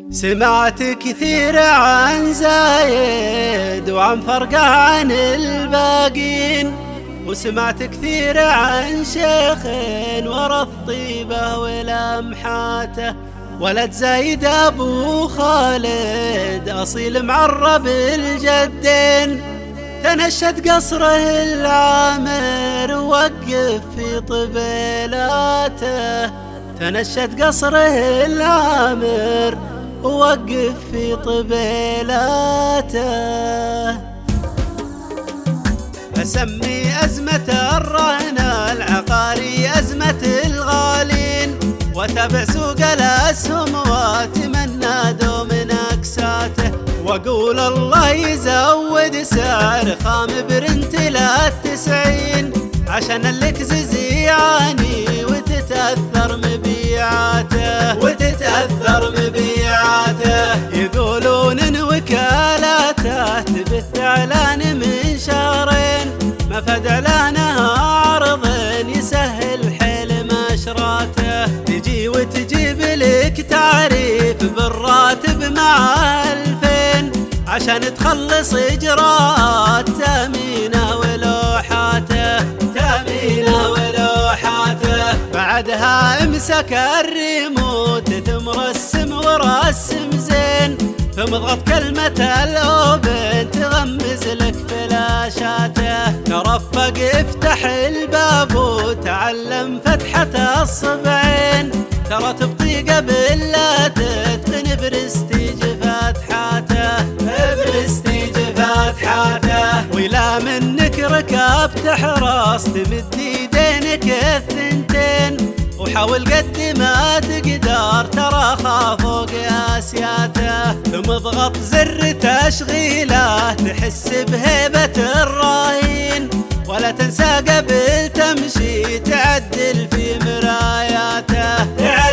سمعت كثير عن زايد وعن فرقه عن الباقين، وسمعت كثير عن شيخ ورا الطيبة ولمحاته. ولد زايد أبو خالد أصيل معرب الجدين، تنشد قصره العامر ووقف في طبيلاته. تنشد قصره العامر ووقف في طبيلاته. أسمي أزمة الرهن العقاري أزمة الغالين، وتابع سوق الأسهم واتمنى دوم أكساته. وأقول الله يزود سعر خام برنت ل90، عشان الكزز يعاني وتتأثر مبيعاته. يقولون إن وكالاته تبث إعلان من شهرين، ما فد إعلانها عرض يسهل حيل مشراته. تجي وتجيب لك تعريف بالراتب مع 2000، عشان تخلص إجراءات تأمينه ولوحاته. بعدها امسك الريموت ثم رسم ورسم زين، ثم اضغط كلمة الأوبن تغمز لك فلاشاته. ترفق افتح الباب وتعلم فتحة الصبعين، ترى تبطي قبل لا تتقن برستيج فتحاته. ولا منك ركبت حراس تمد يدينك الثنتين، وحاول قد ما تقدر ترى خافوق قاسياته. ثم اضغط زر تشغيله تحس بهيبة الراهين، ولا تنسى قبل تمشي تعدل في مراياته.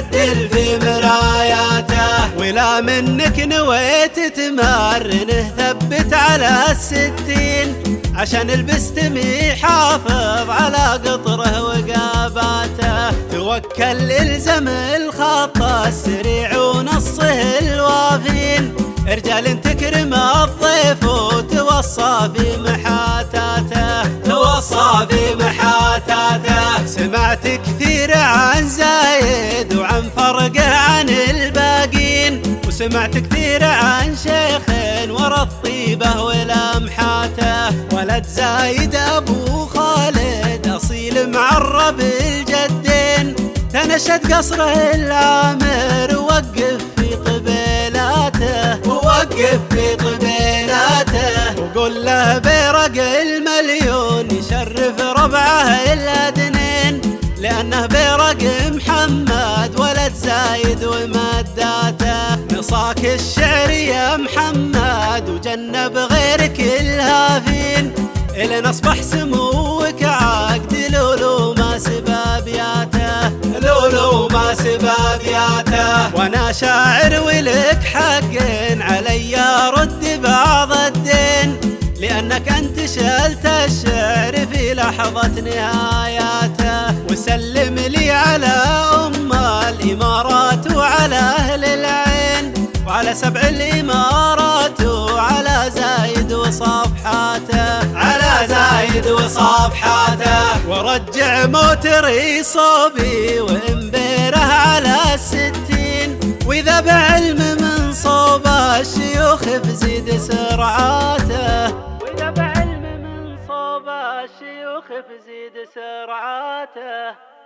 ولا منك نويت تمرنه ثبت على 60، عشان البستم يحافظ على قطره وقاباته. توكل الزم الخط السريع ونصه الوافين، رجال تكرم الضيف وتوصى في محاتاته. سمعت كثير عن زايد وعن فرقه عن الباقين، وسمعت كثير عن شيخ ورا الطيبة ولمحاته. ولد زايد أبو خالد أصيل معرب الجدين، تنشد قصره العامر ووقف في طبيلاته. وقول له برق المليون يشرف ربعه الأدنين، لأنه برق محمد ولد زايد ومداته. نصاك الشعر يا محمد وجنب غيرك الهافين، إلين أصبح سموك عقد لولو ما سبابياته. وأنا شاعر ولك حق علي رد بعض الدين، لأنك أنت شلت الشعر في لحظة نهاياته. وسلم لي على أم الإمارات وعلى أهل العين، وعلى 7 الإمارات وعلى زايد وصافحاته. ورجع موتري صوبي وإمبيره على 60، وإذا بعلم من صوب الشيوخ فزيد سرعاته.